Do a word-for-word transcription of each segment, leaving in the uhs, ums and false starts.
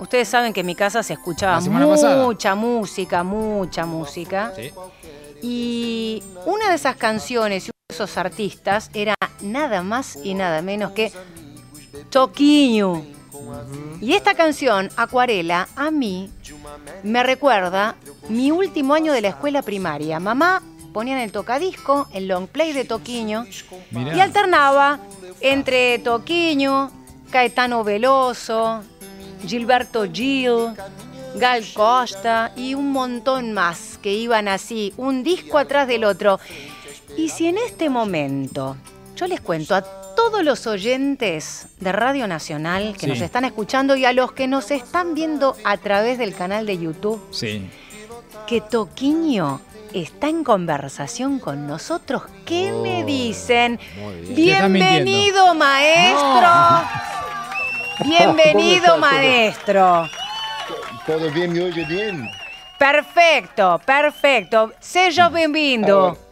ustedes saben que en mi casa se escuchaba La semana mucha pasada. música, mucha música. Sí. Y una de esas canciones y uno de esos artistas era nada más y nada menos que Toquinho. Y esta canción, Acuarela, a mí me recuerda mi último año de la escuela primaria. Mamá ponía en el tocadisco el long play de Toquinho Mirá. y alternaba entre Toquinho, Caetano Veloso, Gilberto Gil, Gal Costa y un montón más que iban así, un disco atrás del otro. Y si en este momento yo les cuento a todos los oyentes de Radio Nacional que Sí. nos están escuchando y a los que nos están viendo a través del canal de YouTube, Sí. que Toquinho está en conversación con nosotros, ¿qué Oh, me dicen? muy bien. Te están Bienvenido, maestro. Bienvenido, ¿Cómo estás? maestro. ¿Todo bien? ¿Me oye bien? Perfecto, perfecto. Seja bem-vindo. Ah,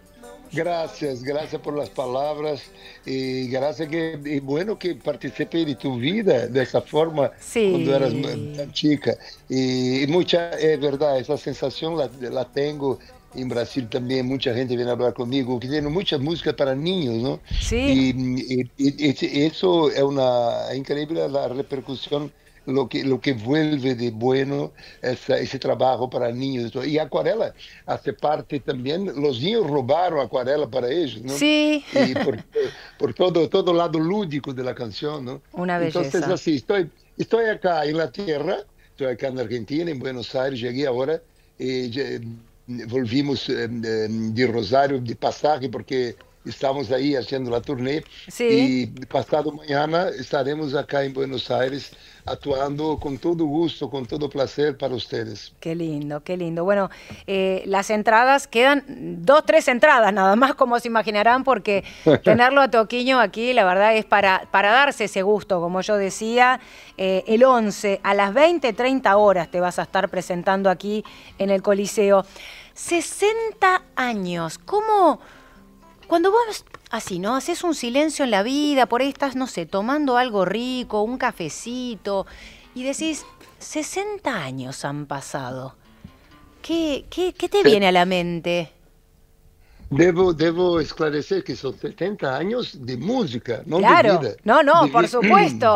gracias, gracias por las palabras y gracias que y bueno que participé de tu vida de esa forma Sí. cuando eras tan chica y, y mucha es verdad esa sensación la, la tengo en Brasil también. Mucha gente viene a hablar conmigo que tiene mucha música para niños, ¿no? Sí. Y, y- y- y eso es una es increíble la repercusión. Lo que, lo que vuelve de bueno esa- ese trabajo para niños. Y Acuarela hace parte también, los niños robaron Acuarela para ellos, ¿no? Sí. Y por, por todo, todo lado lúdico de la canción, ¿no? Una Entonces, belleza. así, estoy, estoy acá en la tierra, estoy acá en Argentina, en Buenos Aires, llegué ahora, y ya, volvimos eh, eh, de Rosario de pasaje porque estamos ahí haciendo la turné. Sí. Y pasado mañana estaremos acá en Buenos Aires actuando con todo gusto, con todo placer para ustedes. Qué lindo, qué lindo. Bueno, eh, las entradas quedan dos, tres entradas nada más, como se imaginarán, porque tenerlo a Toquinho aquí, la verdad, es para, para darse ese gusto, como yo decía. Eh, el once a las veinte, treinta horas te vas a estar presentando aquí en el Coliseo. sesenta años, ¿cómo...? Cuando vos así, ¿no? Haces un silencio en la vida, por ahí estás, no sé, tomando algo rico, un cafecito, y decís, sesenta años han pasado. ¿Qué, qué, qué te viene a la mente? Debo, debo esclarecer que son setenta años de música, no Claro, de vida. no, no, De por vi- supuesto.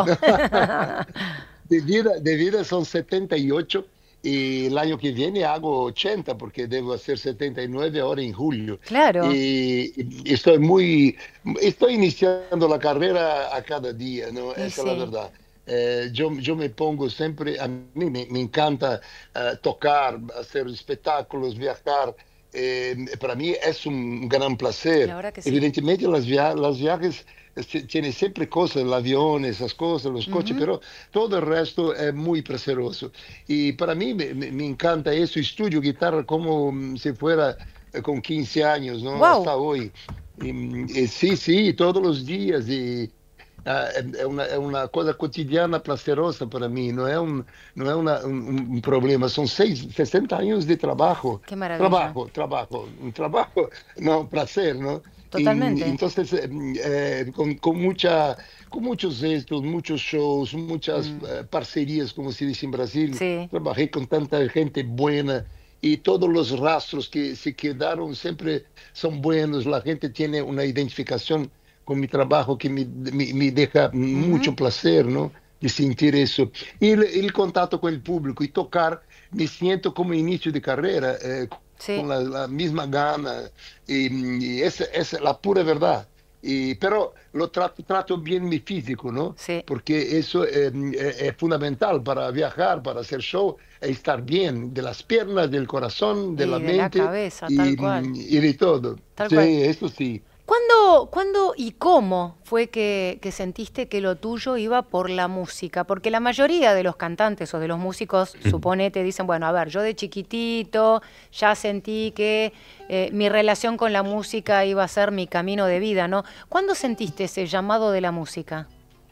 De vida, de vida son setenta y ocho y el año que viene hago ochenta porque debo hacer setenta y nueve ahora en julio. Claro. Y, y estoy muy, estoy iniciando la carrera a cada día, ¿no? Y Esa es la sí. verdad. Eh, yo, yo me pongo siempre, a mí me, me encanta eh, tocar, hacer espectáculos, viajar. Eh, para mí es un gran placer. La verdad que sí. Evidentemente las, via las viajes eh, tienen siempre cosas, el avión, esas cosas, los coches, Ujú. pero todo el resto es muy placeroso. Y para mí me, me- me encanta eso, estudio guitarra como mm, si fuera eh, con quince años, ¿no? Wow. Hasta hoy. Y, mm, y sí, sí, todos los días. Y, ah, é, é uma, é uma coisa cotidiana prazerosa para mim, não é um, não é uma, um, um problema. São seis, sessenta anos de trabalho. Qué maravilla. Trabalho, trabalho, um trabalho, não, prazer, não? Totalmente. Y, entonces, eh, eh, con, con, mucha, con muchos ésxitos, muchos shows, muchas Mm. eh, parcerías, como se dice en Brasil. Sí. Trabajé con tanta gente buena y todos los rastros que se quedaron siempre son buenos. La gente tiene una identificación con mi trabajo que me, me, me deja mucho Ujú. placer, ¿no? De sentir eso. Y el, el contacto con el público y tocar, me siento como inicio de carrera. Eh, Sí. con la, la misma gana y, y esa es la pura verdad. Y, pero lo trato, trato bien mi físico, ¿no? Sí. Porque eso eh, es, es fundamental para viajar, para hacer show, es estar bien de las piernas, del corazón, de Y la de la mente cabeza, y, tal cual. y de todo. Tal Sí, cual. eso sí. ¿Cuándo, cuándo y cómo fue que, que sentiste que lo tuyo iba por la música? Porque la mayoría de los cantantes o de los músicos, supone, te dicen, bueno, a ver, yo de chiquitito ya sentí que eh, mi relación con la música iba a ser mi camino de vida, ¿no? ¿Cuándo sentiste ese llamado de la música?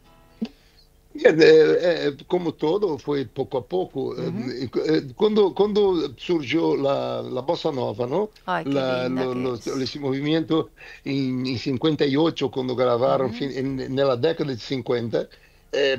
Bien, eh, eh, como todo, fue poco a poco. Ujú. Eh, eh, cuando, cuando surgió la, la bossa nova, ¿no? Ay, qué La, linda lo- que los- es. ese movimiento en, en cincuenta y ocho, cuando grabaron, Ujú. fin- en, en la década de cincuenta, eh,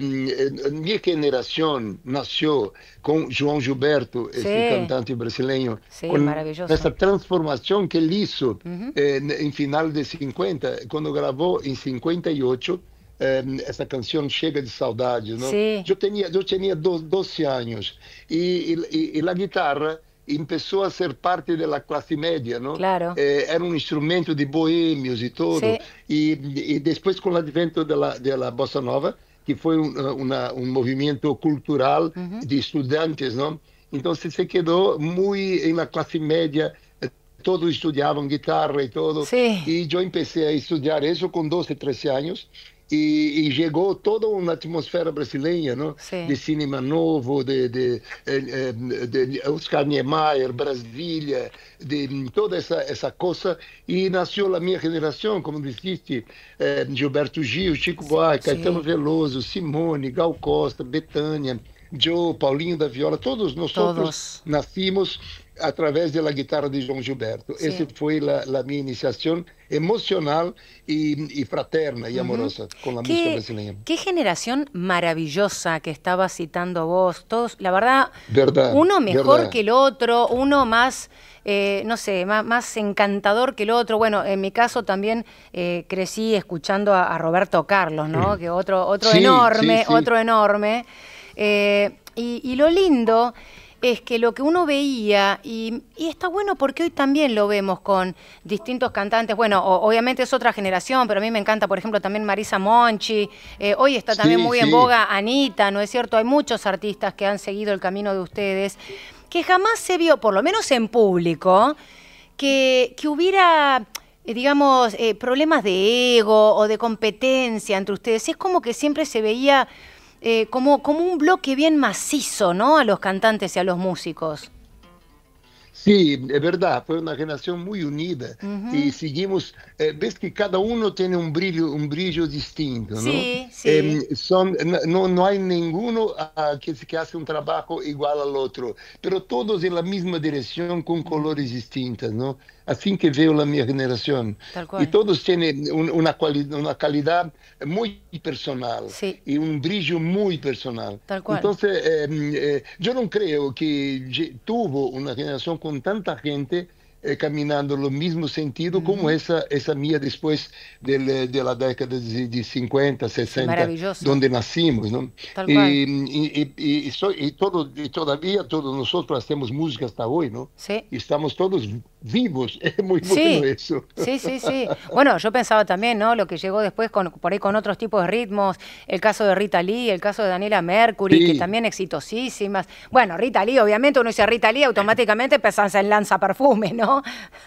mi generación nació con João Gilberto, ese Sí, cantante brasileño, sí, con maravilloso. esa transformación que él hizo Ujú. eh, en final de cincuenta, cuando grabó en cincuenta y ocho eh, esa canción Chega de Saudades, ¿no? Sí, Yo tenía, yo tenía do- doce años y, y- y la guitarra empezó a ser parte de la clase media, ¿no? claro. Eh, era un instrumento de bohemios y todo. Sí, Y, y después con el advento de la, de la bossa nova, que fue un, una, un movimiento cultural ujú. de estudiantes, ¿no? Entonces se quedó muy en la clase media, eh, todos estudiaban guitarra y todo, Sí, y yo empecé a estudiar eso con doce, trece años, y, y llegó toda una atmósfera brasileña, ¿no? De sí. cinema novo, de, de, eh, de, de Oscar Niemeyer, Brasília, de toda essa, essa coisa, e nasceu a minha geração, como disseste, eh, Gilberto Gil, Chico Sí, Buarque, Caetano sí, Veloso, Simone, Gal Costa, Betânia, Joe, Paulinho da Viola, todos nós outros todos. nascimos através da guitarra de João Gilberto. Essa Sí. foi a, a minha iniciação emocional e, e fraterna e Ujú. amorosa com a música Qué, brasileña. qué generación maravillosa que estabas citando vos. Todos, la verdad, Verdade, uno mejor que verdade. el otro, uno más, eh, no sé, más, más encantador que el otro. Bueno, en mi caso también eh, crecí escuchando a, a Roberto Carlos, ¿no? Que otro, otro Sim, sim, enorme, sim. otro enorme. Eh, y, y lo lindo es que lo que uno veía, y, y está bueno porque hoy también lo vemos con distintos cantantes, bueno, o- obviamente es otra generación, pero a mí me encanta, por ejemplo, también Marisa Monchi, eh, hoy está también Sim, muy en sim. boga Anita, ¿no es cierto? Hay muchos artistas que han seguido el camino de ustedes, que jamás se vio, por lo menos en público, que, que hubiera, eh, digamos, eh, problemas de ego o de competencia entre ustedes. Es como que siempre se veía eh, como, como un bloque bien macizo, ¿no? A los cantantes y a los músicos. Sim, é verdade, foi uma geração muito unida e Ujú. seguimos, eh, ves que cada um tem um brilho, um brilho distinto, não? Sí, Eh, sí, son, não, não há nenhum ah, que, que hace um trabalho igual ao outro, pero todos em la mesma direção com colores distintos, não? Assim que veio a minha geração. tal E cual. todos têm um, uma, quali uma qualidade muito personal Sí, e um brilho muito personal. tal cual. Entonces, eh, eh, yo no creo que lle- tuvo una generación con tanta gente eh, caminando en el mismo sentido como Ujú. esa, esa mía después del, eh, de la década de, de cincuenta, Sí, sesenta, maravilloso. donde nacimos, ¿no? Tal cual. Y, y, y, y soy- y todo, y todavía todos nosotros hacemos música hasta hoy, ¿no? Sí. Y estamos todos vivos, es muy bueno Sí, eso. sí, sí, sí. Bueno, yo pensaba también, ¿no? Lo que llegó después con, por ahí con otros tipos de ritmos, el caso de Rita Lee, el caso de Daniela Mercury, que Sí, también exitosísimas. Bueno, Rita Lee, obviamente uno dice Rita Lee, automáticamente pensás en lanza perfume, ¿no?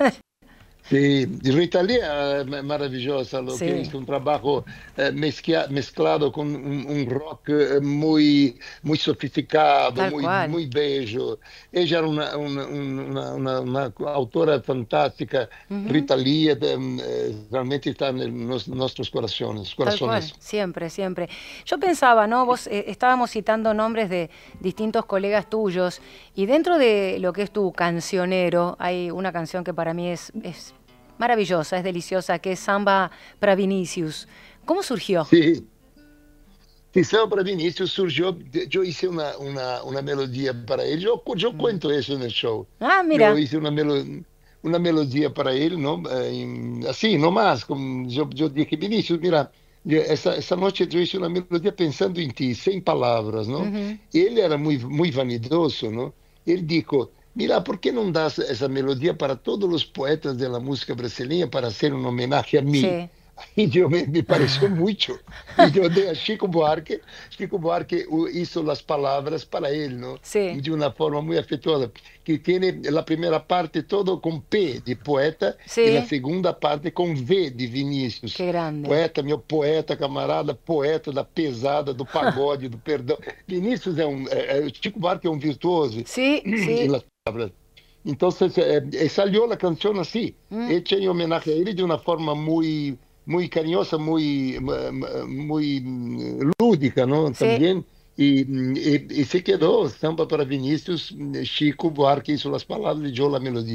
sí, Rita Lee es maravillosa, lo que Sí, hizo un trabajo eh, mezcla- mezclado con un, un rock eh, muy, muy sofisticado, tal muy, cual. muy bello. Ella era una, una, una- una- una autora fantástica. Ujú. Rita Lee eh, eh, realmente está en nos- nuestros corazones, Tal cual, corazones. siempre, siempre. Yo pensaba, ¿no? Vos eh, estábamos citando nombres de distintos colegas tuyos y dentro de lo que es tu cancionero hay una canción que para mí es, es maravillosa, es deliciosa, que es Samba para Vinicius. ¿Cómo surgió? Sí. Atenção para Vinícius surgiu, eu hice uma, uma, uma melodia para ele, eu, eu Mm. conto isso no show. Ah, Eu mira. hice uma, melo, uma melodia para ele, não? Eh, em- assim, no mais, como eu, eu disse, Vinícius, mira, eu- essa, essa noite eu hice uma melodia pensando em ti, sem palavras, não? Ujú. Ele era muito, muito vanidoso, não? Ele disse, mira, por que não das essa melodia para todos os poetas da música brasileira para ser um homenagem a mim? Sí. Y yo me, me pareció mucho. Y yo de a Chico Buarque, Chico Buarque u- hizo las palabras para él, ¿no? Sí, De una forma muy afectuosa, que tiene la primera parte todo con P de poeta y la sí, segunda parte con V de Vinícius. qué grande. Poeta, meu poeta, camarada, poeta da pesada, do pagode, do perdão. Vinícius é um, é, é- Chico Buarque é um virtuoso Sí, em sí. las palavras. Entonces, eh, eh, salió la canción así, Mm. hecha en homenaje a él de una forma muy, muy cariñosa, muy, mu- muy mm, lúdica, ¿no? Sí. También. Y, mm, y- y se quedó, Samba para Vinícius, Chico Buarque hizo las palabras y yo la melodía.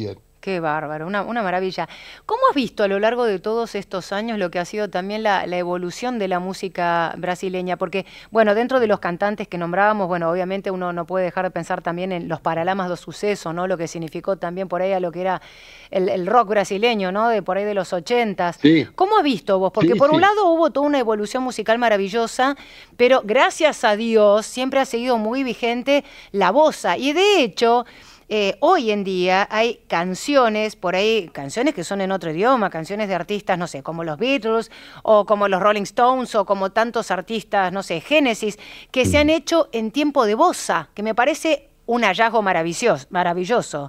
Qué bárbaro, una, una maravilla. ¿Cómo has visto a lo largo de todos estos años lo que ha sido también la, la evolución de la música brasileña? Porque, bueno, dentro de los cantantes que nombrábamos, bueno, obviamente uno no puede dejar de pensar también en los Paralamas do Suceso, ¿no? Lo que significó también por ahí a lo que era el, el rock brasileño, ¿no? De por ahí de los ochentas. Sí, ¿Cómo has visto vos? Porque sí, por un sí. lado hubo toda una evolución musical maravillosa, pero gracias a Dios siempre ha seguido muy vigente la bossa. Y de hecho... Eh, hoy en día hay canciones, por ahí, canciones que son en otro idioma, canciones de artistas, no sé, como los Beatles, o como los Rolling Stones, o como tantos artistas, no sé, Génesis, que se han hecho en tiempo de bossa, que me parece un hallazgo maravilloso. maravilloso.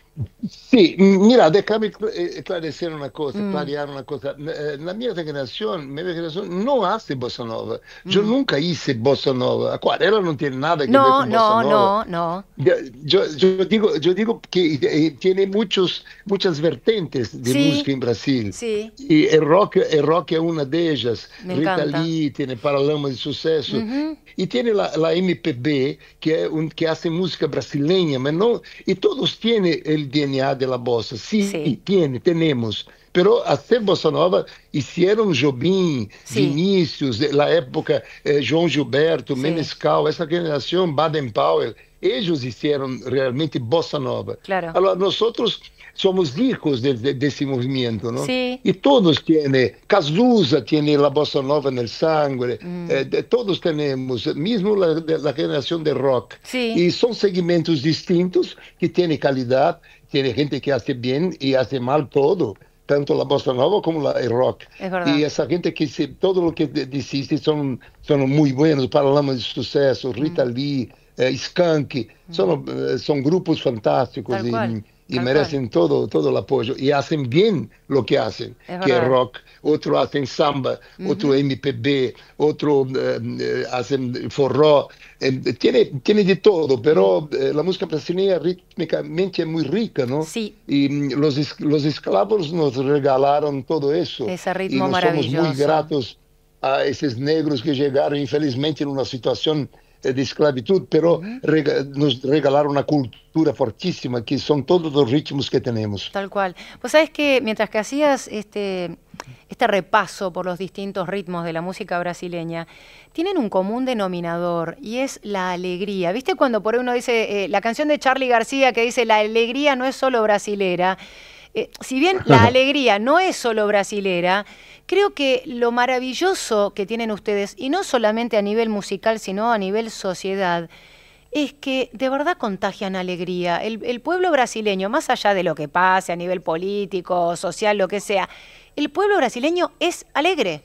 Sí, mira, déjame esclarecer una cosa, Mm, clarear una cosa. Eh, La mia generación, mi generación no hace bossa nova. Yo mm. nunca hice bossa nova. Acuarela no tiene nada que ver No, con bossa no, nova. no, no. Ya, Yo, yo digo, yo digo que eh, tiene muchos, muchas vertentes de Sí, música en Brasil. sí, Y el rock, el rock es una de ellas. me Rita encanta. Lee tiene Paralamas de Suceso. Ujú, Y tiene la, la M P B, que, es un, que hace música brasileña, pero no, y todos tienen el D N A de la bossa. sí, Sí, tiene, tenemos. Pero hacer bossa nova hicieron Jobim, sí, Vinícius, de la época eh, João Gilberto, sí, Menescal, essa generação, Baden-Powell, eles hicieron realmente bossa nova. claro. Agora, nós somos hijos de, de, desse movimento, ¿no? Sí, Y todos tienen, Cazuza tiene la bossa nova en el sangre, mm, eh, de- todos tenemos, mismo la, de la generación de rock. sí, Y son segmentos distintos que tienen calidad, tiene gente que hace bien y hace mal todo, tanto la bossa nova como la, el rock. es Y verdad. esa gente que se, todo lo que de- dijiste son, son muy buenos, Paralamas de Suceso, Rita Mm, Lee, eh, Skank, mm. son, eh, son grupos fantásticos Tal cual, y, y tal cual. merecen todo, todo el apoyo. Y hacen bien lo que hacen, Es que es verdad. rock, otro hacen samba, otro Ujú. M P B, otro eh, eh, hacen forró. Eh, tiene, tiene de todo, Mm. pero eh, la música brasileña rítmicamente es muy rica, ¿no? Sí, Y mm, los, es- los esclavos nos regalaron todo eso ese y ritmo nos somos muy maravilloso. gratos a esos negros que llegaron infelizmente en una situación eh, de esclavitud, pero Ujú. rega- nos regalaron una cultura fortísima que son todos los ritmos que tenemos. Tal cual. Pues sabes que mientras que hacías este, este repaso por los distintos ritmos de la música brasileña, tienen un común denominador y es la alegría. ¿Viste cuando por ahí uno dice, eh, la canción de Charly García que dice, la alegría no es solo brasilera? Eh, si bien la alegría no es solo brasilera, creo que lo maravilloso que tienen ustedes, y no solamente a nivel musical, sino a nivel sociedad, es que de verdad contagian alegría. El, el pueblo brasileño, más allá de lo que pase a nivel político, social, lo que sea, el pueblo brasileño es alegre.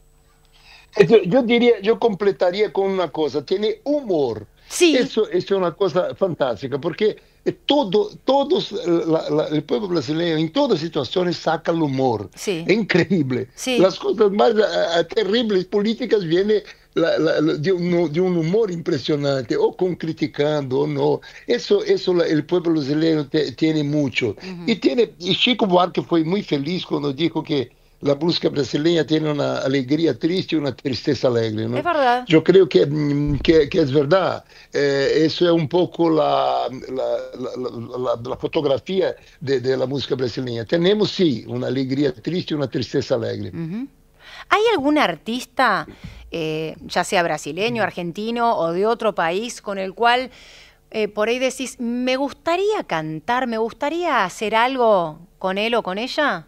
Yo, yo diría, yo completaría con una cosa, tiene humor. Sí, Eso, eso es una cosa fantástica, porque eh, todo, todos, eh, la- la- el pueblo brasileño en todas situaciones saca el humor. sí, Es increíble. sí, Las cosas más eh, terribles políticas vienen la- la- la- de, un, de un humor impresionante, o con criticando o no. Eso, eso la- el pueblo brasileño te- tiene mucho. Y, ujú, tiene, y Chico Buarque fue muy feliz cuando dijo que la música brasileña tiene una alegría triste y una tristeza alegre, es ¿no? verdad. Yo creo que, mm, que, que es verdad. Eh, eso es un poco la, la, la- la- la fotografía de, de la música brasileña. Tenemos, sí, una alegría triste y una tristeza alegre. Ujú. ¿Hay algún artista, eh, ya sea brasileño, argentino o de otro país, con el cual eh, por ahí decís, me gustaría cantar, me gustaría hacer algo con él o con ella?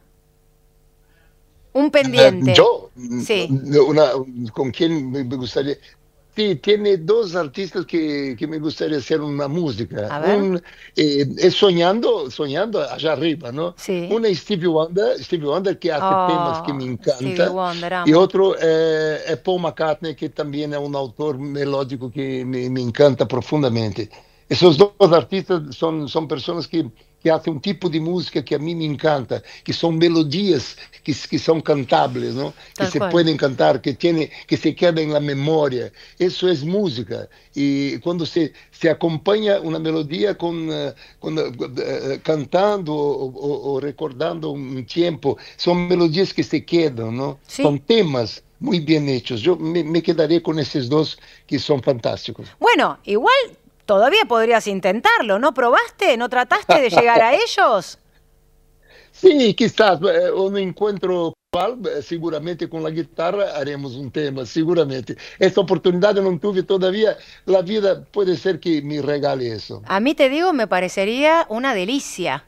Un Eh, pendiente. yo, Sí. mm, una, con quien me me gustaría... Sí, tiene dos artistas que, que me gustaría hacer una música. A ver. Un, eh, es soñando, soñando allá arriba, ¿no? Sí. Una es Stevie Wonder, Stevie Wonder que hace temas que me Oh, Stevie encanta, Wonder, y amo. otro eh, es Paul McCartney, que también es un autor melódico que me, me encanta profundamente. Esos dos artistas son, son personas que, que hacen un tipo de música que a mí me encanta, que son melodías que, que son cantables, ¿no? Que Tal se cual. pueden cantar, que, tiene, que se quedan en la memoria. Eso es música. Y cuando se, se acompaña una melodía con, eh, con, eh, eh, cantando o, o- o recordando un tiempo, son melodías que se quedan, ¿no? Sí. Son temas muy bien hechos. Yo me, me quedaré con esos dos que son fantásticos. Bueno, igual todavía podrías intentarlo. ¿No probaste? ¿No trataste de llegar a ellos? Sí, quizás eh, un encuentro casual, eh, seguramente con la guitarra haremos un tema, seguramente. Esta oportunidad no tuve todavía, la vida puede ser que me regale eso. A mí te digo, me parecería una delicia.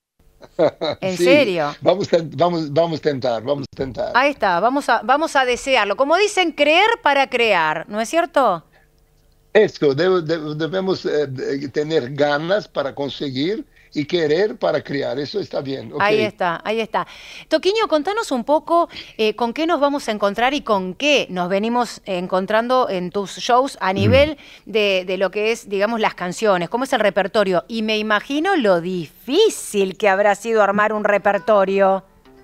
En Sí, serio. vamos, a- vamos, vamos a tentar, vamos a tentar. Ahí está, vamos a, vamos a desearlo. Como dicen, creer para crear, ¿no es cierto? Esto, debe- debe- debemos eh, de- tener ganas para conseguir y querer para crear, eso está bien, ok. Ahí está, ahí está. Toquiño, contanos un poco eh, con qué nos vamos a encontrar y con qué nos venimos encontrando en tus shows a Mm. nivel de, de lo que es, digamos, las canciones, cómo es el repertorio. Y me imagino lo difícil que habrá sido armar un repertorio.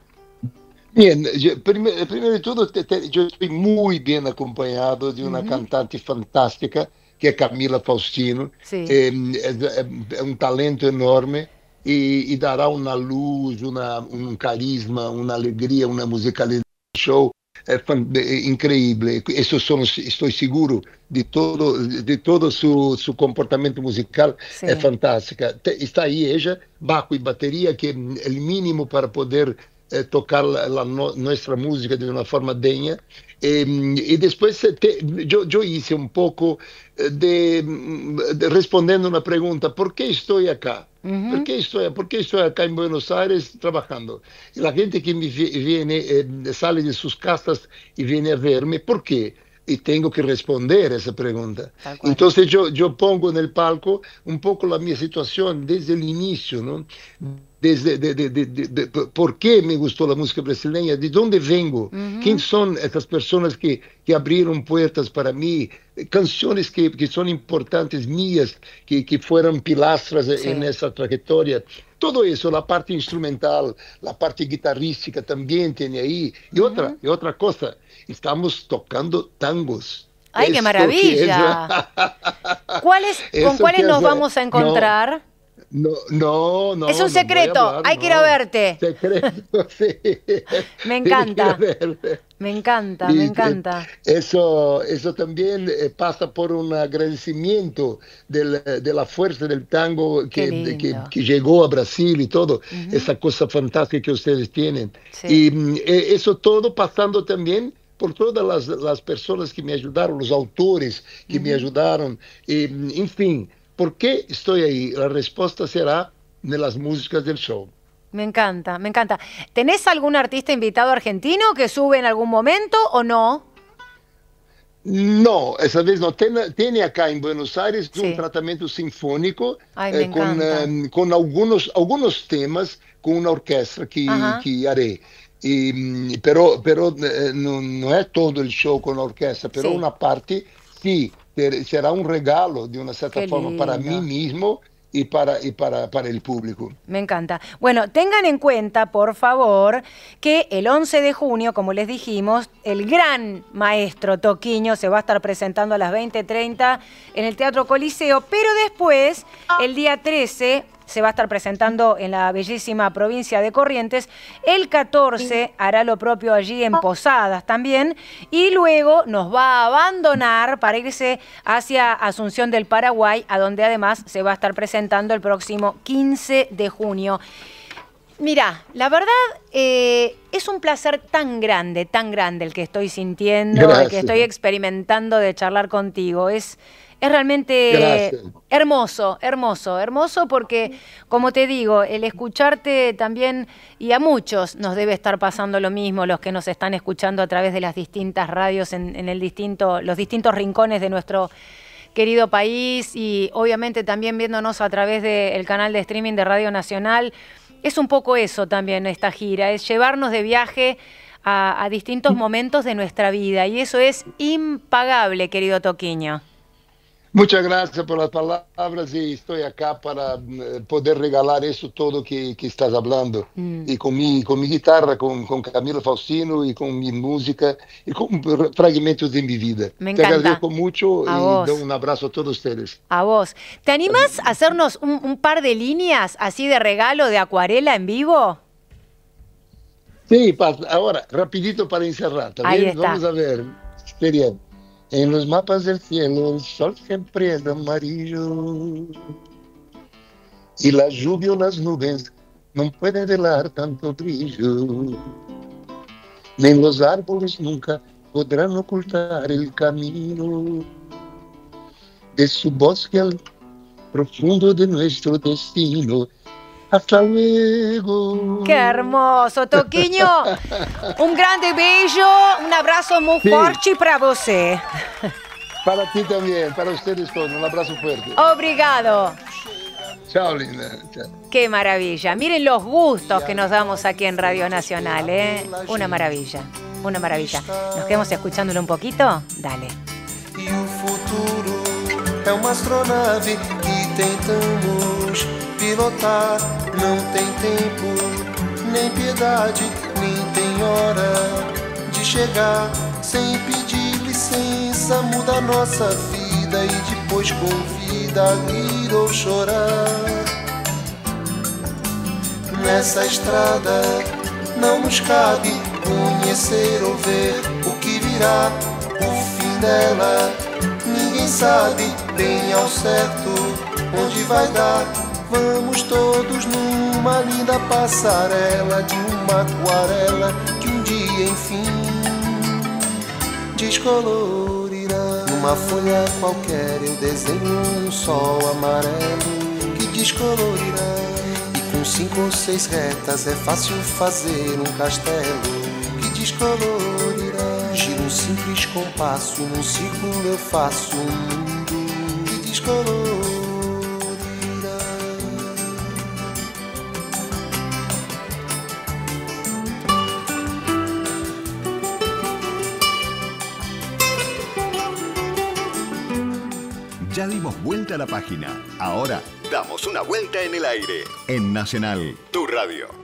Bien, yo- prime- primero de todo, te- te- yo estoy muy bien acompañado de una Ujú. cantante fantástica que es Camila Faustino. Sí, Eh, es, es un talento enorme y, y dará una luz, una, un carisma, una alegría, una musicalidad al show eh, fan- eh, increíble. Eso son, estoy seguro de todo, de todo su, su comportamiento musical es sí. fantástica. Te- Está ahí ella, bajo y batería, que es el mínimo para poder eh, tocar la, la no- nuestra música de una forma digna. Eh, y después eh, te- yo, yo hice un poco eh, de, mm, de respondiendo una pregunta, ¿por qué estoy acá? ¿Por Ujú. qué estoy, por qué estoy acá en Buenos Aires trabajando? Y la gente que me vi- viene, eh, sale de sus casas y viene a verme, ¿por qué? Y tengo que responder a esa pregunta. Tal cual. Entonces yo, yo pongo en el palco un poco la mi situación desde el inicio, ¿no? Desde de, de, de, de, de, por qué me gustó la música brasileña, de dónde vengo, quién Ujú. son estas personas que, que abrieron puertas para mí, canciones que, que son importantes mías, que, que fueron pilastras en Sí. esa trayectoria. Todo eso, la parte instrumental, la parte guitarrística también tiene ahí. Y otra, Ujú. y otra cosa, estamos tocando tangos. ¡Ay, qué Esto que es, maravilla! ¿Cuáles, con eso cuáles que es, nos vamos a no, encontrar? no, no, Es no, un no voy a secreto, hablar, hay que ir a no. verte. Secreto, sí. Me Tiene que ir a encanta, ver. me encanta, me Y eh, encanta. eso, eso también eh, pasa por un agradecimiento del, eh, de la fuerza del tango Qué que, que, lindo. que llegó a Brasil y todo, Ujú. esa cosa fantástica que ustedes tienen. Sí. Y mm, eh, eso todo pasando también por todas las, las personas que me ayudaron, los autores que me Ujú. ayudaron. Y, mm, en fin, ¿por qué estoy ahí? La respuesta será en las músicas del show. Me encanta, me encanta. ¿Tenés algún artista invitado argentino que sube en algún momento o no? No, esa vez no. Tiene, tiene acá en Buenos Aires un Sí. tratamiento sinfónico Ay, me eh, con, encanta. eh, con algunos, algunos temas con una orquesta que, Ajá. que haré. Y, mm, pero pero eh, no, no es todo el show con la orquesta, pero Sí. una parte sí, ter- será un regalo de una cierta Qué forma para mí lindo. mismo y para, y para, para el público. Me encanta. Bueno, tengan en cuenta, por favor, que el once de junio, como les dijimos, el gran maestro Toquiño se va a estar presentando a las veinte treinta en el Teatro Coliseo, pero después, el día trece, se va a estar presentando en la bellísima provincia de Corrientes. El catorce hará lo propio allí en Posadas también. Y luego nos va a abandonar para irse hacia Asunción del Paraguay, a donde además se va a estar presentando el próximo quince de junio. Mirá, la verdad eh, es un placer tan grande, tan grande el que estoy sintiendo, el que Gracias, estoy experimentando de charlar contigo. Es, es realmente gracias. hermoso, hermoso, hermoso porque, como te digo, el escucharte también, y a muchos nos debe estar pasando lo mismo, los que nos están escuchando a través de las distintas radios en, en el distinto, los distintos rincones de nuestro querido país y obviamente también viéndonos a través del canal de streaming de Radio Nacional. Es un poco eso también esta gira, es llevarnos de viaje a, a distintos momentos de nuestra vida y eso es impagable, querido Toquiño. Muchas gracias por las palabras y estoy acá para eh, poder regalar eso todo que, que estás hablando. Mm, Y con mi, con mi guitarra, con, con Camilo Faustino y con mi música y con fragmentos de mi vida. me Te encanta. agradezco mucho A y doy vos, un abrazo a todos ustedes. a vos. ¿Te animás a hacernos un, un par de líneas así de regalo de acuarela en vivo? Sí, pa- ahora, rapidito para encerrar, ¿está Ahí bien? está. Vamos a ver. Sería, en los mapas del cielo el sol siempre es amarillo y la lluvia o las nubes não puede velar tanto brillo, nem los árboles nunca podrán ocultar el camino de su bosque al profundo de nuestro destino. Hasta luego. ¡Qué hermoso, Toquinho! Un grande beijo, un abrazo muy Sí. forte para você. Para ti también, para ustedes todos, un abrazo fuerte. Obrigado. Chao, linda. Chao. Qué maravilla. Miren los gustos que nos damos aquí en Radio Nacional, ¿eh? Una maravilla, una maravilla. ¿Nos quedamos escuchándolo un poquito? Dale. E o futuro é uma astronave que tentamos pilotar. Não tem tempo, nem piedade, nem tem hora de chegar. Sem pedir licença, muda a nossa vida e depois convida a rir ou chorar. Nessa estrada não nos cabe conhecer ou ver o que virá. O fim dela ninguém sabe bem ao certo onde vai dar. Vamos todos numa linda passarela de uma aquarela que um dia enfim descolorirá. Numa folha qualquer eu desenho um sol amarelo que descolorirá. E com cinco ou seis retas é fácil fazer um castelo que descolorirá. Giro um simples compasso e num círculo eu faço um mundo que descolorirá. Ya dimos vuelta a la página. Ahora damos una vuelta en el aire. En Nacional, tu radio.